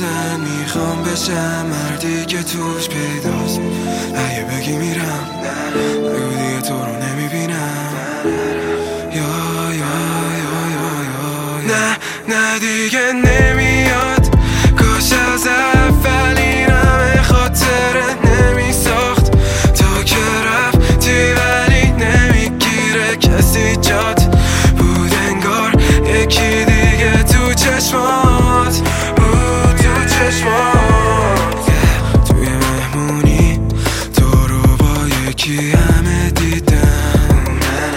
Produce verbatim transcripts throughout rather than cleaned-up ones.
زن میخوام بشم مردی که توش پیداست. اگه بگی میرم بگو دیگه تو رو نمیبینم. یا یا یا یا یا نه نه دیگه نمیاد. کاش از اول این همه خاطره نمیساخت. تو که رفتی ولی نمیگیره کسی جات. بود انگار یکی دیگه تو چشمات، بود تو چشمات. توی مهمونی تو رو با یکی همه دیدم.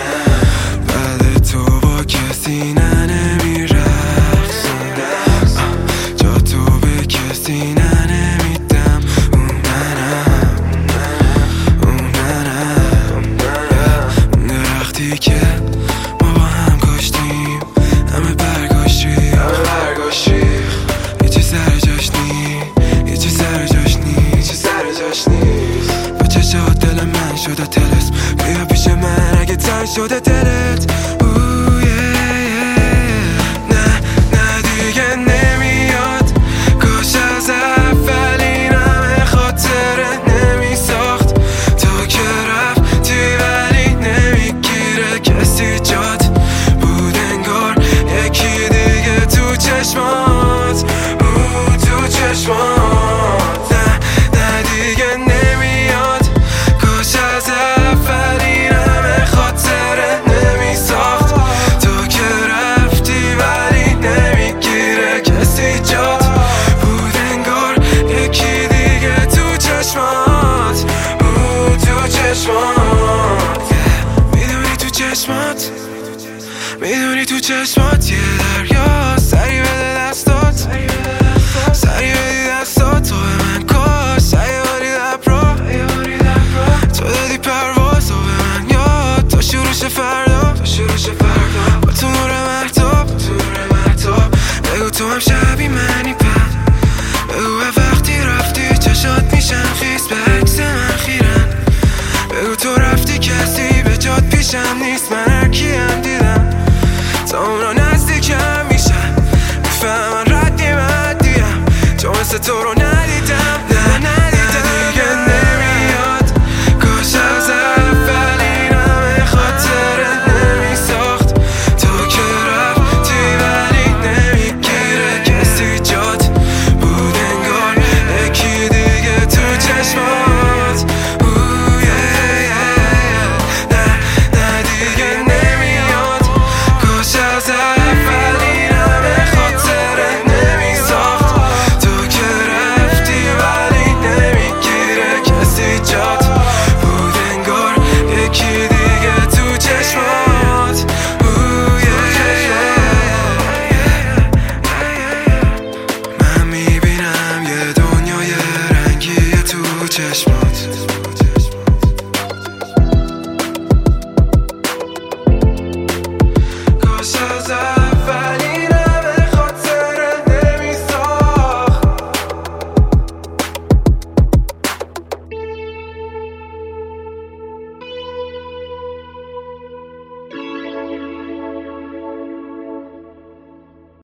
بعد تو با کسی نه نمیرخصم. جا تو به کسی نه نمیدم. اون منم اون منم اون درختی که ما با هم کاشتیم. همه برگاش ریخ، یه چی سر جاش نی، یه چی سر جاش نی، یه چی سر جاش نیست. با چشات دل من شده تلس. بیا پیش من اگه تنگ شده دلت. اوه یه یه. نه نه دیگه نمیاد. کاش از اول این همه خاطره نمیساخت. تو که رفتی ولی نمیگیره کسی جات. بود انگار یکی دیگه تو چشمات، بود تو چشمات. نه نه دیگه نمیاد. کاش از اول این همه خاطره نمیساخت. تو که رفتی ولی نمیگیره کسی جات. بود انگار یکی دیگه تو چشمات، بود تو چشمات. میدونی تو چشمات، میدونی تو چشمات یه دریا. سری بده دستات، سری بدی دستات. تو به من کاش سری باری لب رو. تو دادی پرواز و به من یاد. تا شروعش فردا، تا شروعش فردا با تو نور محتاب، تو نور محتاب. بگو تو هم شبی منی پد. بگو وقتی رفتی چشات میشن خیس به عکس من خیرن. بگو تو رفتی کسی به جات پیشم نیست. من هر کیم دیدم تا اونا نزدیکم میشن. میفهمن ردی مدیم چون مثل تو رو ندیدم. نه ندیدم دیگه نمیاد. کاش از اول این همه خاطره نمیساخت. تو که رفتی ولی نمیگیره کسی جات. بود انگار یکی دیگه تو چشمات. اوه یه یه. نه نه دیگه نمیاد. کاش از اول این همه خاطره نمیساخت. تو که رفتی ولی نمیگیره کسی جات. بود انگار یکی دیگه تو چشمات. اوه یه یه. من میبینم یه دنیای رنگی تو چشمات.